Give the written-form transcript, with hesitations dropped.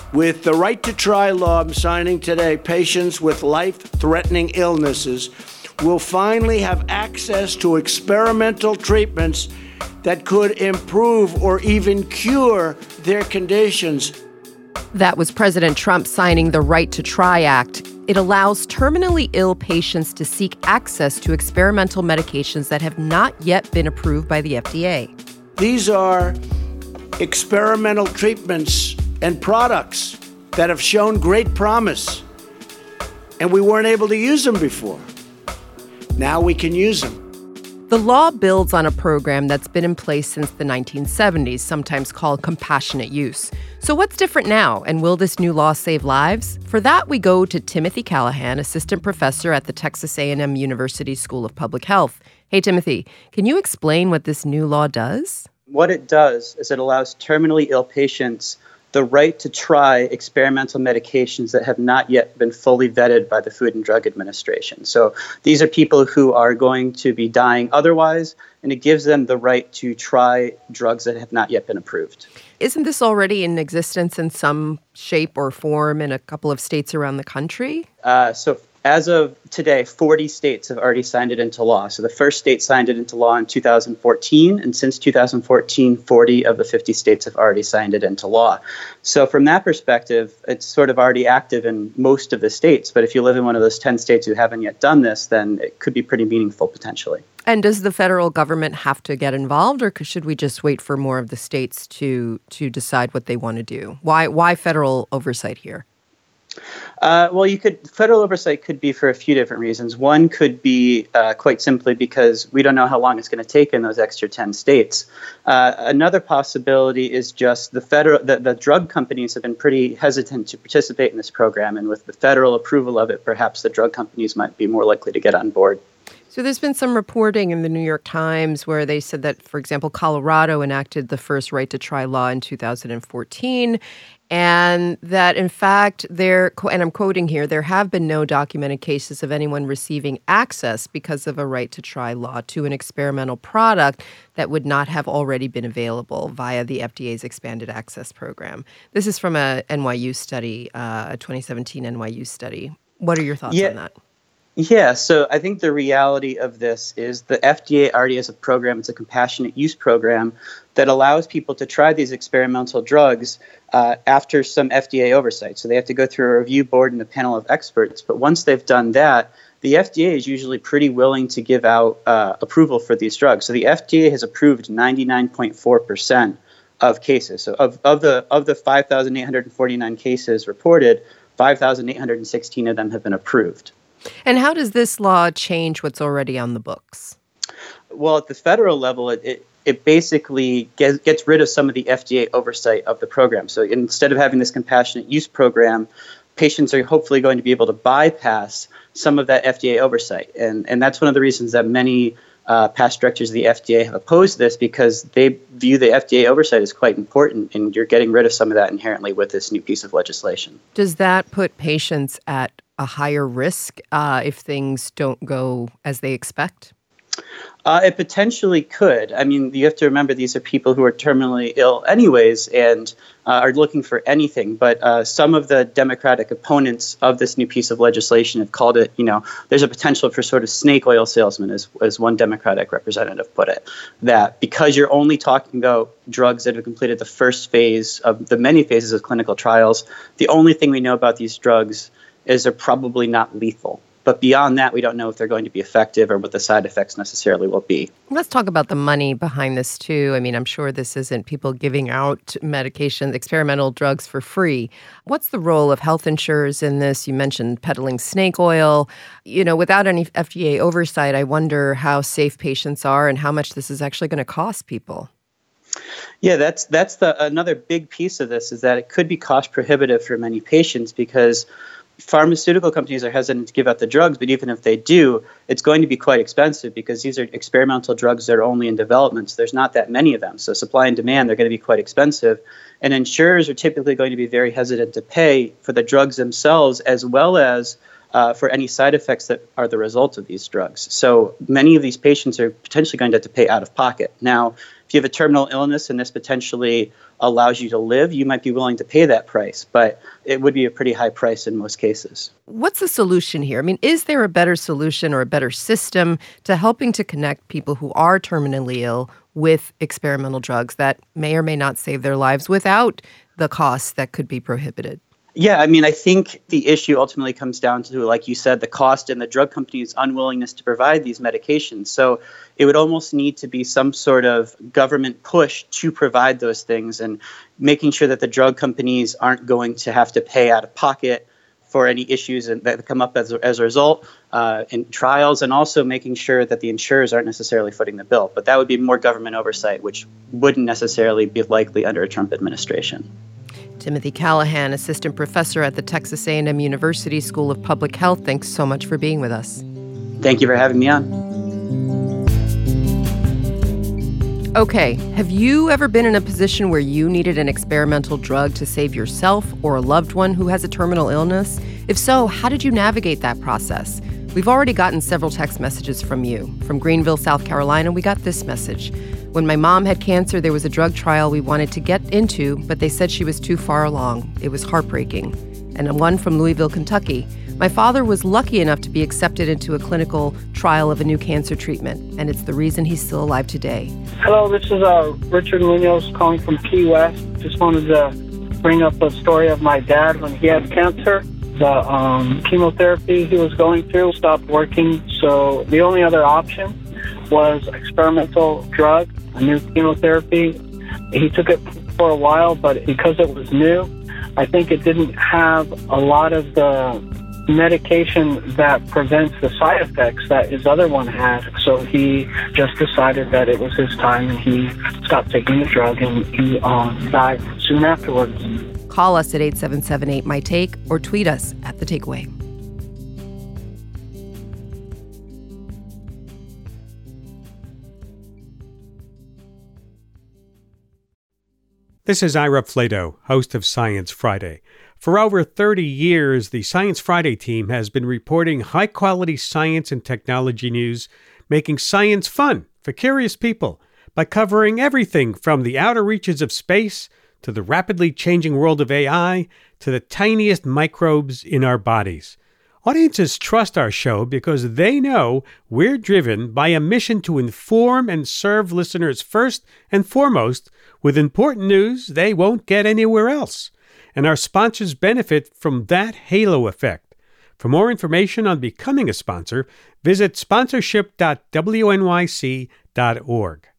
With the Right to Try law I'm signing today, patients with life-threatening illnesses will finally have access to experimental treatments that could improve or even cure their conditions. That was President Trump signing the Right to Try Act. It allows terminally ill patients to seek access to experimental medications that have not yet been approved by the FDA. These are experimental treatments and products that have shown great promise, and we weren't able to use them before. Now we can use them. The law builds on a program that's been in place since the 1970s, sometimes called compassionate use. So what's different now, and will this new law save lives? For that, we go to Timothy Callahan, assistant professor at the Texas A&M University School of Public Health. Hey, Timothy, can you explain what this new law does? What it does is it allows terminally ill patients the right to try experimental medications that have not yet been fully vetted by the Food and Drug Administration. So these are people who are going to be dying otherwise, and it gives them the right to try drugs that have not yet been approved. Isn't this already in existence in some shape or form in a couple of states around the country? So as of today, 40 states have already signed it into law. So the first state signed it into law in 2014, and since 2014, 40 of the 50 states have already signed it into law. So from that perspective, it's sort of already active in most of the states. But if you live in one of those 10 states who haven't yet done this, then it could be pretty meaningful potentially. And does the federal government have to get involved, or should we just wait for more of the states to decide what they want to do? Why federal oversight here? Federal oversight could be for a few different reasons. One could be quite simply because we don't know how long it's going to take in those extra 10 states. Another possibility is just the drug companies have been pretty hesitant to participate in this program, and with the federal approval of it, perhaps the drug companies might be more likely to get on board. So there's been some reporting in the New York Times where they said that, for example, Colorado enacted the first right to try law in 2014, and that, in fact, and I'm quoting here, there have been no documented cases of anyone receiving access because of a right to try law to an experimental product that would not have already been available via the FDA's expanded access program. This is from a NYU study, a 2017 NYU study. What are your thoughts on that? Yeah, so I think the reality of this is the FDA already has a program. It's a compassionate use program that allows people to try these experimental drugs after some FDA oversight. So they have to go through a review board and a panel of experts. But once they've done that, the FDA is usually pretty willing to give out approval for these drugs. So the FDA has approved 99.4% of cases. So of the 5,849 cases reported, 5,816 of them have been approved. And how does this law change what's already on the books? Well, at the federal level, it basically gets rid of some of the FDA oversight of the program. So instead of having this compassionate use program, patients are hopefully going to be able to bypass some of that FDA oversight. And that's one of the reasons that many past directors of the FDA have opposed this, because they view the FDA oversight as quite important, and you're getting rid of some of that inherently with this new piece of legislation. Does that put patients at a higher risk if things don't go as they expect? It potentially could. I mean, you have to remember these are people who are terminally ill anyways and are looking for anything. But some of the Democratic opponents of this new piece of legislation have called it, there's a potential for sort of snake oil salesman, as one Democratic representative put it, that because you're only talking about drugs that have completed the first phase of the many phases of clinical trials, the only thing we know about these drugs is they're probably not lethal. But beyond that, we don't know if they're going to be effective or what the side effects necessarily will be. Let's talk about the money behind this, too. I mean, I'm sure this isn't people giving out medication, experimental drugs for free. What's the role of health insurers in this? You mentioned peddling snake oil. Without any FDA oversight, I wonder how safe patients are and how much this is actually going to cost people. Yeah, that's another big piece of this, is that it could be cost prohibitive for many patients because pharmaceutical companies are hesitant to give out the drugs, but even if they do, it's going to be quite expensive because these are experimental drugs that are only in development. So there's not that many of them. So supply and demand, they're going to be quite expensive. And insurers are typically going to be very hesitant to pay for the drugs themselves, as well as for any side effects that are the result of these drugs. So many of these patients are potentially going to have to pay out of pocket. Now, if you have a terminal illness and this potentially allows you to live, you might be willing to pay that price, but it would be a pretty high price in most cases. What's the solution here? I mean, is there a better solution or a better system to helping to connect people who are terminally ill with experimental drugs that may or may not save their lives without the costs that could be prohibited? Yeah, I mean, I think the issue ultimately comes down to, like you said, the cost and the drug company's unwillingness to provide these medications. So it would almost need to be some sort of government push to provide those things and making sure that the drug companies aren't going to have to pay out of pocket for any issues that come up as a result in trials, and also making sure that the insurers aren't necessarily footing the bill. But that would be more government oversight, which wouldn't necessarily be likely under a Trump administration. Timothy Callahan, assistant professor at the Texas A&M University School of Public Health, thanks so much for being with us. Thank you for having me on. Okay, have you ever been in a position where you needed an experimental drug to save yourself or a loved one who has a terminal illness? If so, how did you navigate that process? We've already gotten several text messages from you. From Greenville, South Carolina, we got this message. When my mom had cancer, there was a drug trial we wanted to get into, but they said she was too far along. It was heartbreaking. And one from Louisville, Kentucky. My father was lucky enough to be accepted into a clinical trial of a new cancer treatment, and it's the reason he's still alive today. Hello, this is Richard Munoz calling from Key West. Just wanted to bring up a story of my dad when he had cancer. The chemotherapy he was going through stopped working, so the only other option was experimental drug, a new chemotherapy. He took it for a while, but because it was new, I think it didn't have a lot of the medication that prevents the side effects that his other one had. So he just decided that it was his time, and he stopped taking the drug, and he died soon afterwards. Call us at 877-8MY-TAKE or tweet us at The Takeaway. This is Ira Flato, host of Science Friday. For over 30 years, the Science Friday team has been reporting high-quality science and technology news, making science fun for curious people by covering everything from the outer reaches of space to the rapidly changing world of AI to the tiniest microbes in our bodies. Audiences trust our show because they know we're driven by a mission to inform and serve listeners first and foremost with important news they won't get anywhere else. And our sponsors benefit from that halo effect. For more information on becoming a sponsor, visit sponsorship.wnyc.org.